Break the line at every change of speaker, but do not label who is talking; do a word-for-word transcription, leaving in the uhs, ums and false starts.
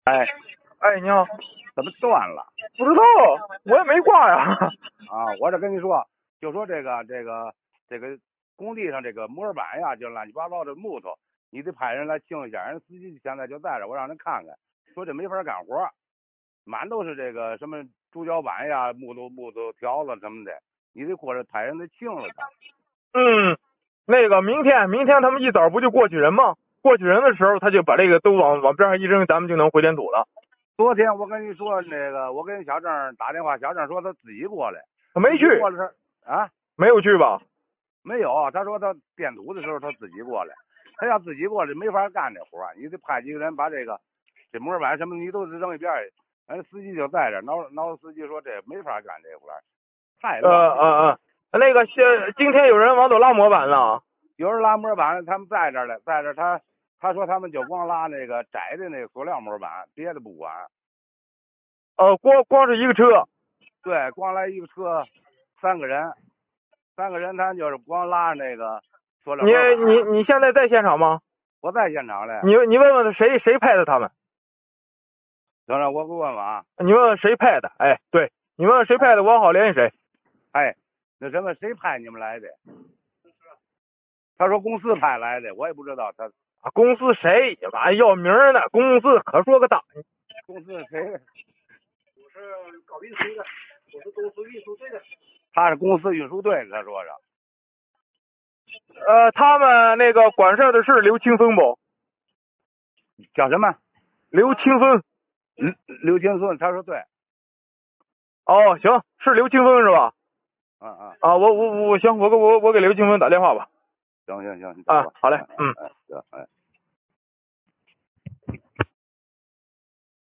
哎
哎，你好，
怎么断了？
不知道，我也没挂呀。
啊，我这跟你说，就说这个这个这个工地上这个模板呀，就乱七八糟的木头，你得派人来清一下。人司机现在就在这，我让人看看，说这没法干活，满都是这个什么竹脚板呀、木头木头条子什么的，你得过来派人得清了它。
嗯，那个明天明天他们一早不就过去人吗？过去人的时候，他就把这个都往往边上一扔，咱们就能回点土了。
昨天我跟你说那个，我跟小郑打电话，小郑说他自己过来，
他没去，
过来他啊，
没有去吧？
没有，他说他垫土的时候他自己过来，他要自己过来没法干这活，你得派几个人把这个这模板什么你都得扔一边去。人司机就在这，挠挠司机说这没法干这活，太
呃
乱了。
呃呃，那个现今天有人往走拉模板了。
有人拉模板，他们在这了，在这他他说他们就光拉那个窄的那个塑料模板，别的不管。
呃，光光是一个车。
对，光来一个车，三个人，三个人他就是光拉那个塑料模板。
你你你现在在现场吗？
我在现场嘞。
你你问问谁谁派的他们？
等着我给我问问啊。
你问问谁派的？哎，对，你问问谁派的，我好联系谁。
哎，那什么谁派你们来的？他说公司派来的，我也不知道他。
啊，公司谁？妈要名呢？公司可说个大。
公司谁？
我是搞运输的，我是公司运输队的。
他是公司运输队的，他说是。
呃，他们那个管事的是刘清风不？
叫什么？
刘清风。
刘刘清顺，他说对。
哦，行，是刘清风是吧？
嗯嗯。
啊，我我我行，我给我我给刘清风打电话吧。
行行行，
啊，好嘞，嗯。
哎，行，哎。